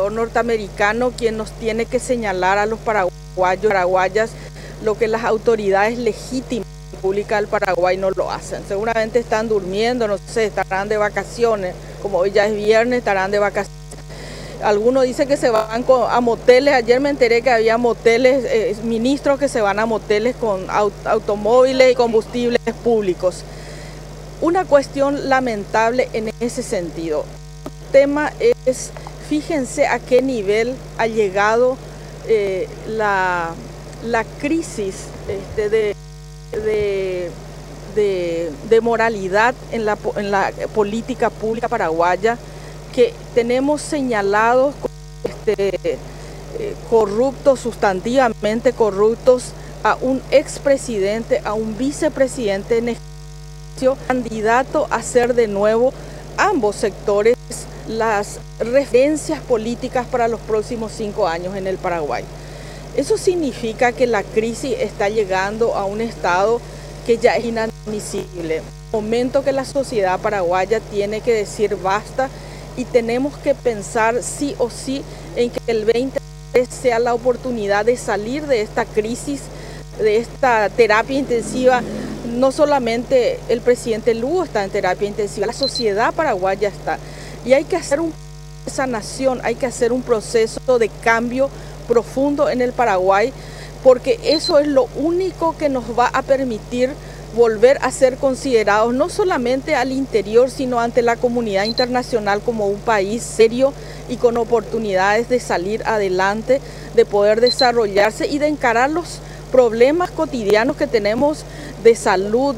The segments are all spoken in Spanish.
embajador norteamericano quien nos tiene que señalar a los paraguayas lo que las autoridades legítimas públicas del Paraguay no lo hacen. Seguramente están durmiendo, no sé, estarán de vacaciones, como hoy ya es viernes, estarán de vacaciones. Algunos dicen que se van a moteles. Ayer me enteré que había moteles, ministros que se van a moteles con automóviles y combustibles públicos. Una cuestión lamentable en ese sentido. El tema es, fíjense a qué nivel ha llegado la crisis de moralidad en la política pública paraguaya, que tenemos señalados corruptos, sustantivamente corruptos, a un expresidente, a un vicepresidente en ejercicio, candidato a ser de nuevo ambos sectores las referencias políticas para los próximos 5 años en el Paraguay. Eso significa que la crisis está llegando a un estado que ya es inadmisible. Momento que la sociedad paraguaya tiene que decir basta, y tenemos que pensar sí o sí en que el 2023 sea la oportunidad de salir de esta crisis, de esta terapia intensiva. No solamente el presidente Lugo está en terapia intensiva, la sociedad paraguaya está. Y hay que hacer esa nación, hay que hacer un proceso de cambio profundo en el Paraguay, porque eso es lo único que nos va a permitir volver a ser considerados no solamente al interior, sino ante la comunidad internacional como un país serio y con oportunidades de salir adelante, de poder desarrollarse y de encarar los problemas cotidianos que tenemos de salud,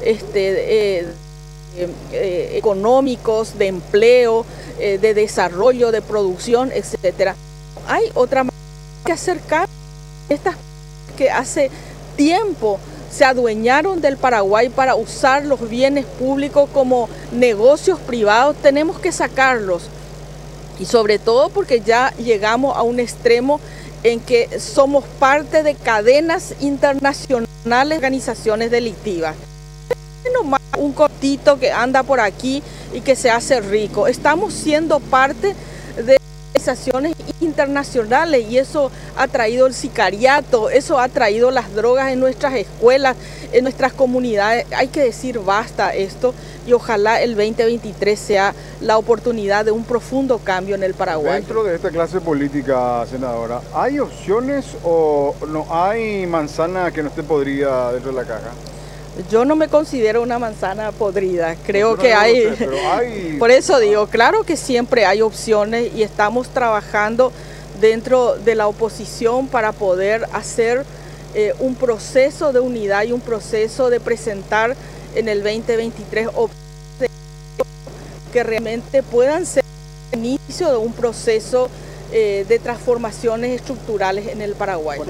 económicos, de empleo, de desarrollo, de producción, etcétera. Hay otra manera que acercar estas que hace tiempo se adueñaron del Paraguay para usar los bienes públicos como negocios privados. Tenemos que sacarlos, y sobre todo porque ya llegamos a un extremo en que somos parte de cadenas internacionales, organizaciones delictivas. No más un cortito que anda por aquí y que se hace rico. Estamos siendo parte de organizaciones internacionales, y eso ha traído el sicariato, eso ha traído las drogas en nuestras escuelas, en nuestras comunidades. Hay que decir basta a esto, y ojalá el 2023 sea la oportunidad de un profundo cambio en el Paraguay. Dentro de esta clase política, senadora, ¿hay opciones o no hay manzana que no esté podrida dentro de la caja? Yo no me considero una manzana podrida, creo que hay, por eso digo, claro que siempre hay opciones, y estamos trabajando dentro de la oposición para poder hacer un proceso de unidad y un proceso de presentar en el 2023 opciones que realmente puedan ser el inicio de un proceso de transformaciones estructurales en el Paraguay.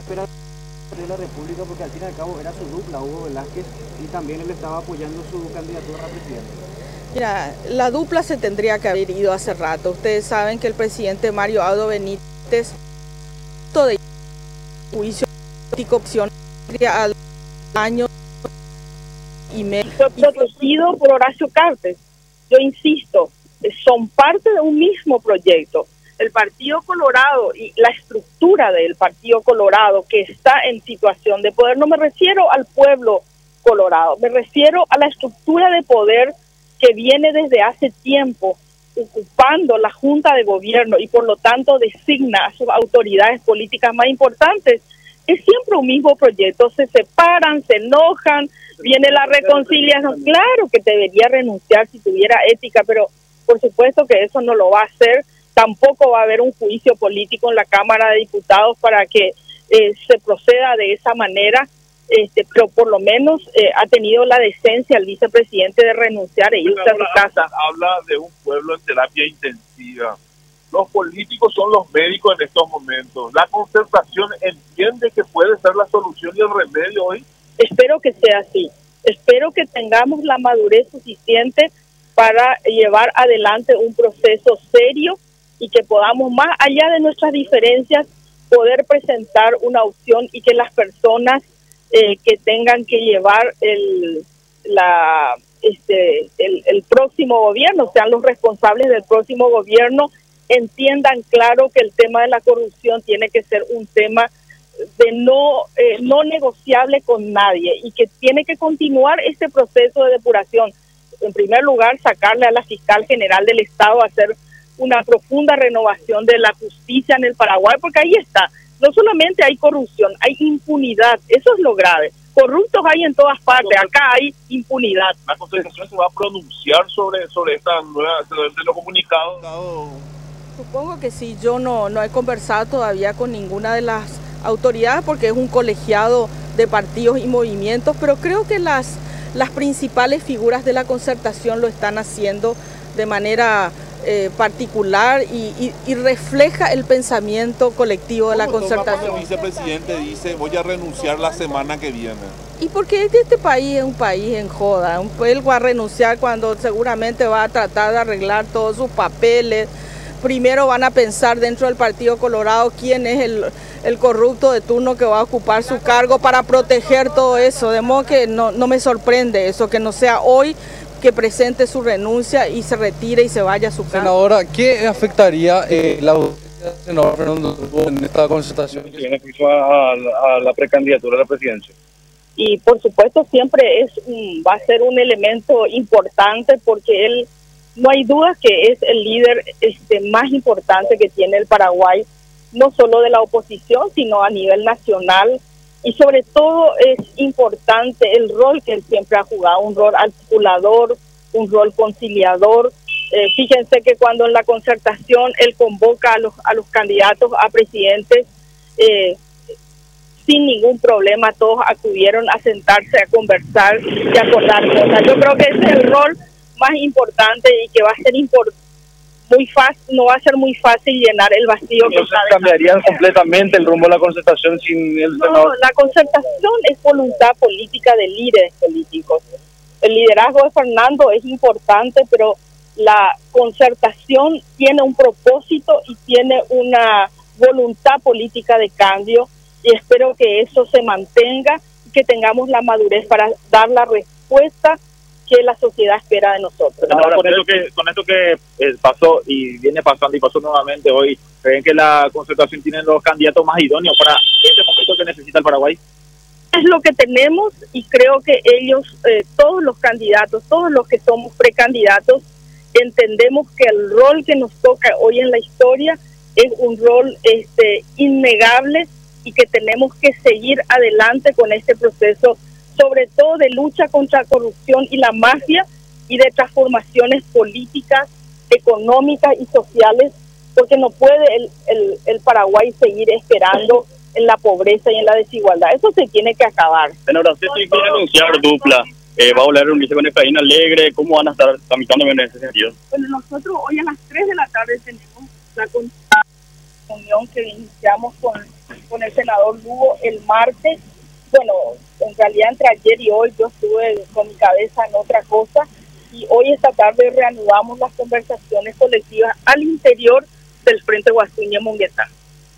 De la República, porque al fin y al cabo era su dupla, Hugo Velázquez, y también él estaba apoyando su candidatura a presidente. Mira, la dupla se tendría que haber ido hace rato. Ustedes saben que el presidente Mario Abdo Benítez, todo de juicio político, opción al año y medio. Fue protegido por Horacio Cartes. Yo insisto, son parte de un mismo proyecto. El Partido Colorado y la estructura del Partido Colorado que está en situación de poder, no me refiero al pueblo colorado, me refiero a la estructura de poder que viene desde hace tiempo ocupando la Junta de Gobierno y por lo tanto designa a sus autoridades políticas más importantes. Es siempre un mismo proyecto, se separan, se enojan, viene la reconciliación. Claro que debería renunciar si tuviera ética, pero por supuesto que eso no lo va a hacer. Tampoco va a haber un juicio político en la Cámara de Diputados para que se proceda de esa manera, pero por lo menos ha tenido la decencia el vicepresidente de renunciar e irse a su casa. Habla de un pueblo en terapia intensiva. Los políticos son los médicos en estos momentos. ¿La concertación entiende que puede ser la solución y el remedio hoy? Espero que sea así. Espero que tengamos la madurez suficiente para llevar adelante un proceso serio y que podamos, más allá de nuestras diferencias, poder presentar una opción y que las personas que tengan que llevar el próximo gobierno, sean los responsables del próximo gobierno, entiendan claro que el tema de la corrupción tiene que ser un tema de no negociable con nadie y que tiene que continuar este proceso de depuración. En primer lugar, sacarle a la fiscal general del Estado a hacer una profunda renovación de la justicia en el Paraguay, porque ahí está, no solamente hay corrupción, hay impunidad, eso es lo grave. Corruptos hay en todas partes, acá hay impunidad. ¿La Concertación se va a pronunciar sobre esta nueva, de los comunicados? Supongo que sí, yo no he conversado todavía con ninguna de las autoridades porque es un colegiado de partidos y movimientos, pero creo que las principales figuras de la Concertación lo están haciendo de manera particular y refleja el pensamiento colectivo de la Concertación. El vicepresidente dice, voy a renunciar la semana que viene. Y porque este país es un país en joda, él va a renunciar cuando seguramente va a tratar de arreglar todos sus papeles. Primero van a pensar dentro del Partido Colorado quién es el corrupto de turno que va a ocupar su cargo para proteger todo eso. De modo que no me sorprende eso, que no sea hoy que presente su renuncia y se retire y se vaya a su casa. Senadora, ¿qué afectaría la audiencia del senador Fernando Lugo en esta concertación? Tiene acceso a la precandidatura a la presidencia. Y por supuesto siempre va a ser un elemento importante porque él, no hay duda que es el líder más importante que tiene el Paraguay, no solo de la oposición, sino a nivel nacional. Y sobre todo es importante el rol que él siempre ha jugado, un rol articulador, un rol conciliador. Fíjense que cuando en la Concertación él convoca a los candidatos a presidentes, sin ningún problema todos acudieron a sentarse, a conversar y a acordar cosas. Yo creo que ese es el rol más importante y que va a ser muy fácil, no va a ser muy fácil llenar el vacío. Entonces cambiaría completamente el rumbo de la Concertación sin el senador. No, la Concertación es voluntad política de líderes políticos. El liderazgo de Fernando es importante, pero la Concertación tiene un propósito y tiene una voluntad política de cambio y espero que eso se mantenga y que tengamos la madurez para dar la respuesta que la sociedad espera de nosotros. Ahora, con esto que pasó y viene pasando y pasó nuevamente hoy, ¿creen que la Concertación tiene los candidatos más idóneos para este momento que necesita el Paraguay? Es lo que tenemos y creo que ellos, todos los candidatos, todos los que somos precandidatos, entendemos que el rol que nos toca hoy en la historia es un rol innegable y que tenemos que seguir adelante con este proceso, sobre todo de lucha contra la corrupción y la mafia y de transformaciones políticas, económicas y sociales, porque no puede el Paraguay seguir esperando en la pobreza y en la desigualdad. Eso se tiene que acabar. Senadora, usted quiere anunciar dupla, va a volver a reunirse con Efraín Alegre, ¿cómo van a estar tramitando en ese sentido? Bueno, nosotros hoy a las 3 de la tarde tenemos la reunión que iniciamos con el senador Lugo el martes. Bueno, en realidad entre ayer y hoy yo estuve con mi cabeza en otra cosa y hoy esta tarde reanudamos las conversaciones colectivas al interior del Frente Guasuña Monguetá.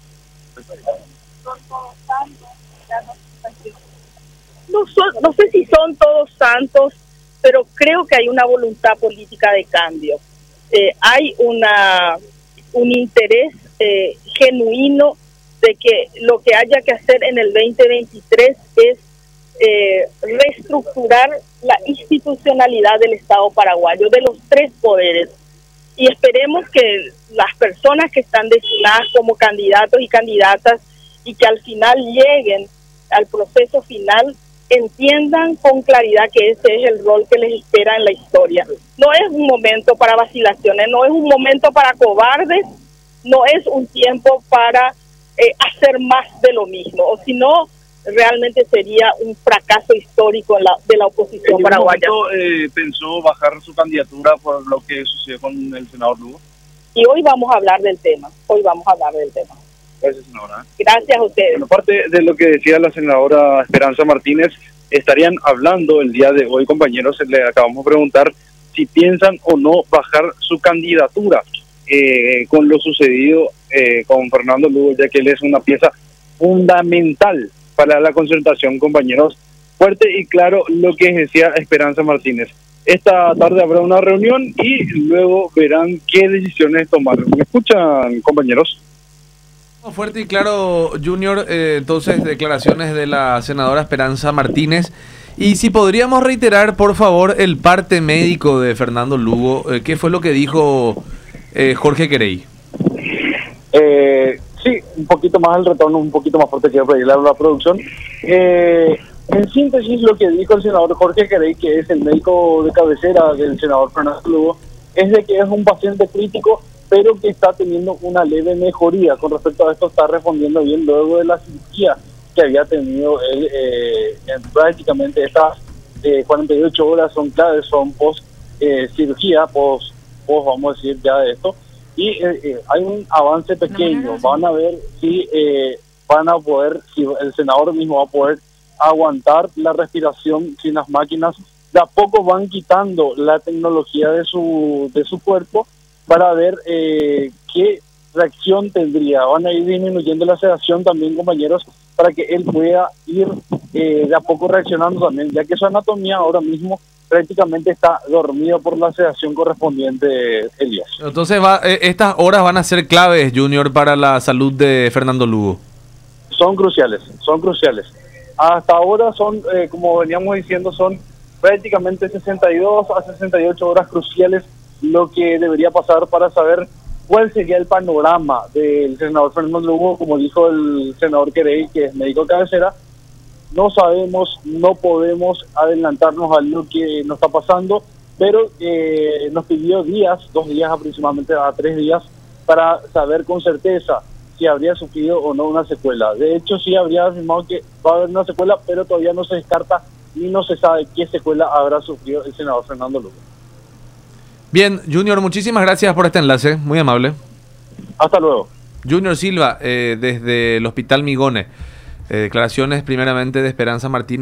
No sé si son todos santos, pero creo que hay una voluntad política de cambio. Hay un interés genuino de que lo que haya que hacer en el 2023 es reestructurar la institucionalidad del Estado paraguayo, de los tres poderes. Y esperemos que las personas que están designadas como candidatos y candidatas y que al final lleguen al proceso final, entiendan con claridad que ese es el rol que les espera en la historia. No es un momento para vacilaciones, no es un momento para cobardes, no es un tiempo para hacer más de lo mismo, o si no, realmente sería un fracaso histórico de la oposición paraguaya. ¿Pensó bajar su candidatura por lo que sucedió con el senador Lugo? Y hoy vamos a hablar del tema, Gracias, senadora. Gracias a ustedes. Bueno, aparte de lo que decía la senadora Esperanza Martínez, estarían hablando el día de hoy, compañeros, le acabamos de preguntar si piensan o no bajar su candidatura con lo sucedido con Fernando Lugo, ya que él es una pieza fundamental para la Concertación, compañeros. Fuerte y claro lo que decía Esperanza Martínez. Esta tarde habrá una reunión y luego verán qué decisiones tomar. ¿Me escuchan, compañeros? Fuerte y claro, Junior, entonces declaraciones de la senadora Esperanza Martínez. Y si podríamos reiterar, por favor, el parte médico de Fernando Lugo, ¿qué fue lo que dijo Jorge Querey? Sí, un poquito más el retorno, un poquito más fuerte que pedirle a la producción. En síntesis, lo que dijo el senador Jorge Querey, que es el médico de cabecera del senador Fernando Lugo, es de que es un paciente crítico, pero que está teniendo una leve mejoría. Con respecto a esto, está respondiendo bien luego de la cirugía que había tenido él. Prácticamente estas 48 horas son claves, son post cirugía, post vamos a decir ya de esto, y hay un avance pequeño. Van a ver si van a poder, si el senador mismo va a poder aguantar la respiración sin las máquinas. De a poco van quitando la tecnología de su cuerpo para ver qué reacción tendría. Van a ir disminuyendo la sedación también, compañeros, para que él pueda ir de a poco reaccionando también, ya que su anatomía ahora mismo prácticamente está dormido por la sedación correspondiente, Elías. Entonces estas horas van a ser claves, Junior, para la salud de Fernando Lugo. Son cruciales, son cruciales. Hasta ahora son, como veníamos diciendo, son prácticamente 62 a 68 horas cruciales lo que debería pasar para saber cuál sería el panorama del senador Fernando Lugo. Como dijo el senador Querey, que es médico de cabecera, no sabemos, no podemos adelantarnos a lo que nos está pasando, pero nos pidió días, 2 días aproximadamente a 3 días, para saber con certeza si habría sufrido o no una secuela. De hecho, sí habría afirmado que va a haber una secuela, pero todavía no se descarta ni no se sabe qué secuela habrá sufrido el senador Fernando Lugo. Bien, Junior, muchísimas gracias por este enlace, muy amable. Hasta luego. Junior Silva, desde el Hospital Migone. Declaraciones primeramente de Esperanza Martínez.